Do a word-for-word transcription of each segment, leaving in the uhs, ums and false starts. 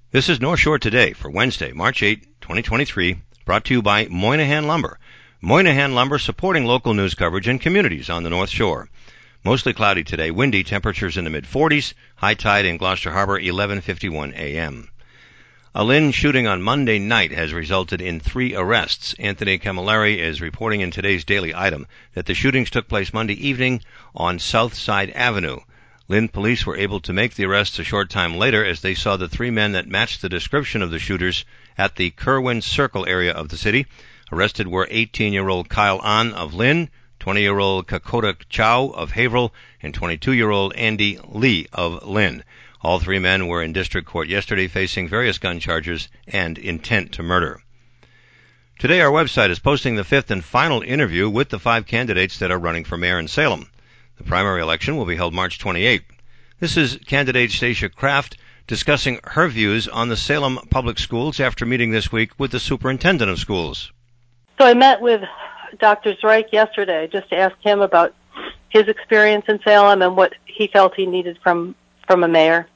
This is North Shore Today for Wednesday, March eighth, twenty twenty-three, brought to you by Moynihan Lumber. Moynihan Lumber supporting local news coverage and communities on the North Shore. Mostly cloudy today, windy, temperatures in the mid forties, high tide in Gloucester Harbor, eleven fifty-one a.m. A Lynn shooting on Monday night has resulted in three arrests. Anthony Camilleri is reporting in today's Daily Item that the shootings took place Monday evening on Southside Avenue. Lynn police were able to make the arrests a short time later as they saw the three men that matched the description of the shooters at the Kerwin Circle area of the city. Arrested were eighteen-year-old Kyle An of Lynn, twenty-year-old Kakota Chow of Haverhill, and twenty-two-year-old Andy Lee of Lynn. All three men were in district court yesterday facing various gun charges and intent to murder. Today our website is posting the fifth and final interview with the five candidates that are running for mayor in Salem. The primary election will be held March twenty-eighth. This is candidate Stacia Kraft discussing her views on the Salem public schools after meeting this week with the superintendent of schools. So I met with Doctor Zreich yesterday just to ask him about his experience in Salem and what he felt he needed from, from a mayor.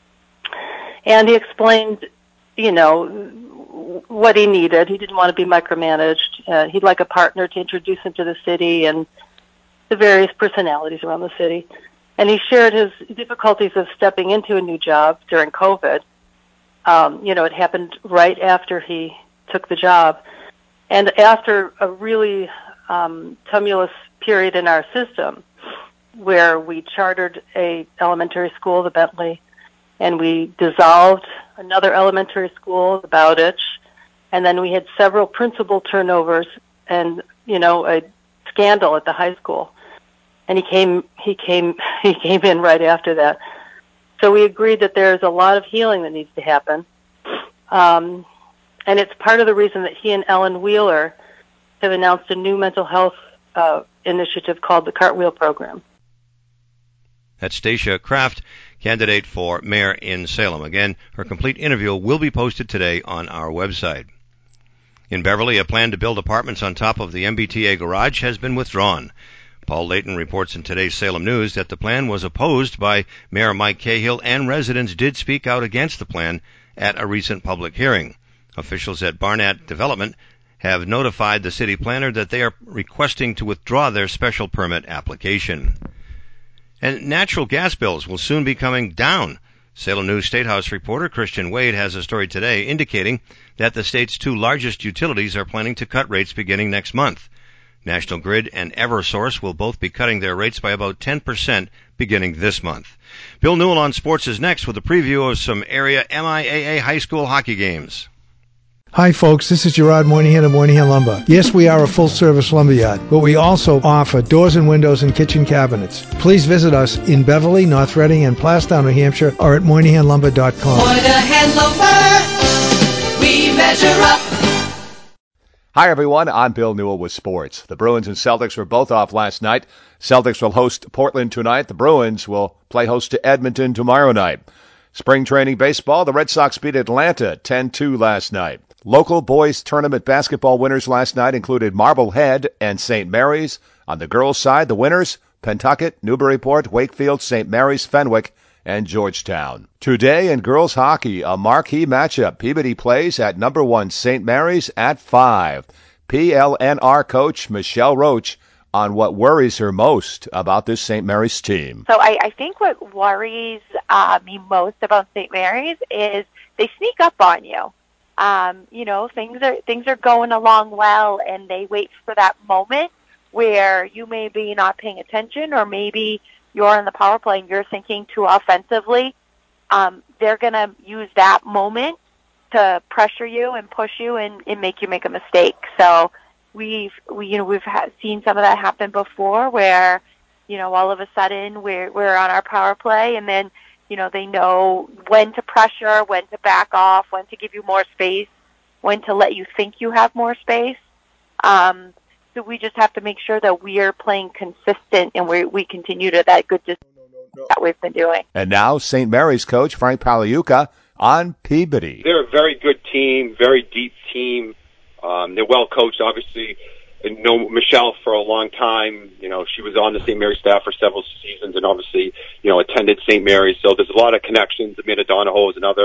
And he explained, you know, what he needed. He didn't want to be micromanaged. Uh, he'd like a partner to introduce him to the city and the various personalities around the city. And he shared his difficulties of stepping into a new job during COVID. Um, you know, it happened right after he took the job. And after a really um, tumultuous period in our system where we chartered a elementary school, the Bentley, and we dissolved another elementary school, the Bowditch, and then we had several principal turnovers and, you know, a scandal at the high school. And he came, he came, he came in right after that. So we agreed that there's a lot of healing that needs to happen. Um, and it's part of the reason that he and Ellen Wheeler have announced a new mental health uh, initiative called the Cartwheel Program. That's Stacia Kraft, candidate for mayor in Salem. Again, her complete interview will be posted today on our website. In Beverly, a plan to build apartments on top of the M B T A garage has been withdrawn. Paul Layton reports in today's Salem News that the plan was opposed by Mayor Mike Cahill, and residents did speak out against the plan at a recent public hearing. Officials at Barnett Development have notified the city planner that they are requesting to withdraw their special permit application. And natural gas bills will soon be coming down. Salem News State House reporter Christian Wade has a story today indicating that the state's two largest utilities are planning to cut rates beginning next month. National Grid and Eversource will both be cutting their rates by about ten percent beginning this month. Bill Newell on Sports is next with a preview of some area M I A A high school hockey games. Hi folks, this is Gerard Moynihan of Moynihan Lumber. Yes, we are a full-service lumberyard, but we also offer doors and windows and kitchen cabinets. Please visit us in Beverly, North Reading, and Plastown, New Hampshire, or at Moynihan Lumber dot com. Moynihan Lumber, we measure up. Hi, everyone. I'm Bill Newell with sports. The Bruins and Celtics were both off last night. Celtics will host Portland tonight. The Bruins will play host to Edmonton tomorrow night. Spring training baseball, the Red Sox beat Atlanta ten two last night. Local boys tournament basketball winners last night included Marblehead and Saint Mary's. On the girls' side, the winners, Pentucket, Newburyport, Wakefield, Saint Mary's, Fenwick, and Georgetown. Today in girls hockey, a marquee matchup. Peabody plays at number one Saint Mary's at five. P L N R coach Michelle Roach on what worries her most about this Saint Mary's team. So I, I think what worries uh, me most about Saint Mary's is they sneak up on you. Um, you know, things are things are going along well, and they wait for that moment where you may be not paying attention, or maybe you're on the power play and you're thinking too offensively. Um, they're going to use that moment to pressure you and push you and, and make you make a mistake. So we've we you know we've had, seen some of that happen before, where you know all of a sudden we're we're on our power play, and then you know they know when to pressure, when to back off, when to give you more space, when to let you think you have more space. Um, so we just have to make sure that we are playing consistent and we we continue to that good dis- that we've been doing. And now Saint Mary's coach Frank Paliuca on Peabody. They're a very good team, very deep team. Um, they're well coached, obviously. I know Michelle for a long time. You know, she was on the Saint Mary's staff for several seasons and obviously, you know, attended Saint Mary's. So there's a lot of connections. Amanda Donahoe is another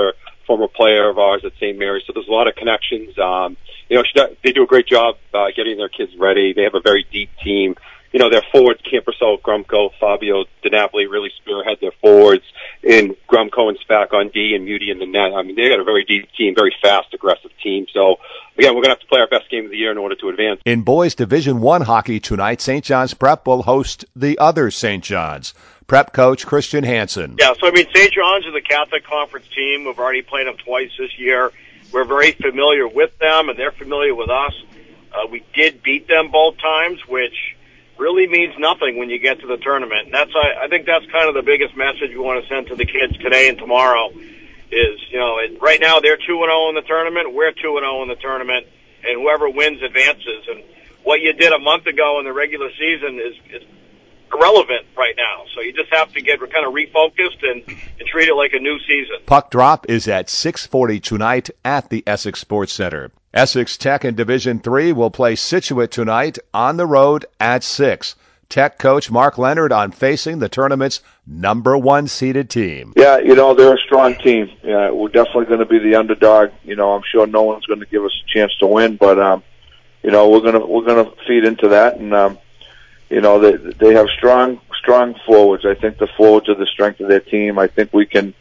former player of ours at Saint Mary's. So there's a lot of connections. Um, you know, she, they do a great job uh, getting their kids ready. They have a very deep team. You know, their forwards, Campersol, Grumko, Fabio DiNapoli really spearhead their forwards, and Grumko and Spack on D and Muti in the net. I mean, they got a very deep team, very fast, aggressive team. So, again, we're going to have to play our best game of the year in order to advance. In boys Division One hockey tonight, Saint John's Prep will host the other Saint John's. Prep coach Christian Hansen. Yeah, so, I mean, Saint John's is a Catholic Conference team. We've already played them twice this year. We're very familiar with them, and they're familiar with us. Uh, we did beat them both times, which really means nothing when you get to the tournament. And that's, I, I think that's kind of the biggest message we want to send to the kids today and tomorrow is, you know, it, right now they're two and oh in the tournament, we're two and oh in the tournament, and whoever wins advances. And what you did a month ago in the regular season is, is irrelevant right now. So you just have to get kind of refocused and, and treat it like a new season. Puck drop is at six forty tonight at the Essex Sports Center. Essex Tech in Division Three will play Scituate tonight on the road at six. Tech coach Mark Leonard on facing the tournament's number one seeded team. Yeah, you know, they're a strong team. Yeah, we're definitely going to be the underdog. You know, I'm sure no one's going to give us a chance to win, but um, you know, we're gonna we're gonna feed into that, and um, you know, they they have strong strong forwards. I think the forwards are the strength of their team. I think we can.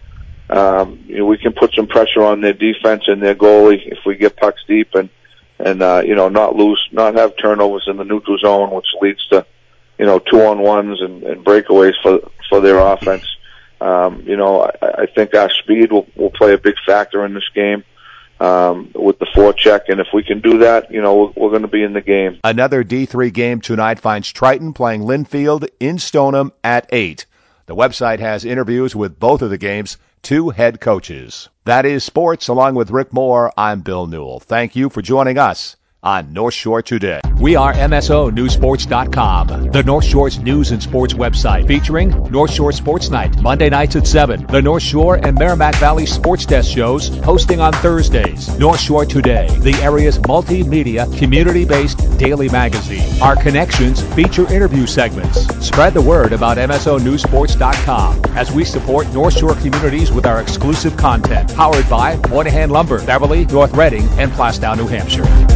Um, you know, we can put some pressure on their defense and their goalie if we get pucks deep and, and, uh, you know, not lose, not have turnovers in the neutral zone, which leads to, you know, two on ones and, and breakaways for, for their offense. Um, you know, I, I think our speed will, will play a big factor in this game, um, with the forecheck. And if we can do that, you know, we're, we're going to be in the game. Another D three game tonight finds Triton playing Linfield in Stoneham at eight. The website has interviews with both of the games. Two head coaches. That is sports. Along with Rick Moore, I'm Bill Newell. Thank you for joining us on North Shore Today. We are M S O News Sports dot com, the North Shore's news and sports website, featuring North Shore Sports Night, Monday nights at seven. The North Shore and Merrimack Valley Sports Desk shows, hosting on Thursdays. North Shore Today, the area's multimedia, community-based daily magazine. Our connections feature interview segments. Spread the word about M S O News Sports dot com as we support North Shore communities with our exclusive content. Powered by Moynihan Lumber, Beverly, North Reading, and Plastow, New Hampshire.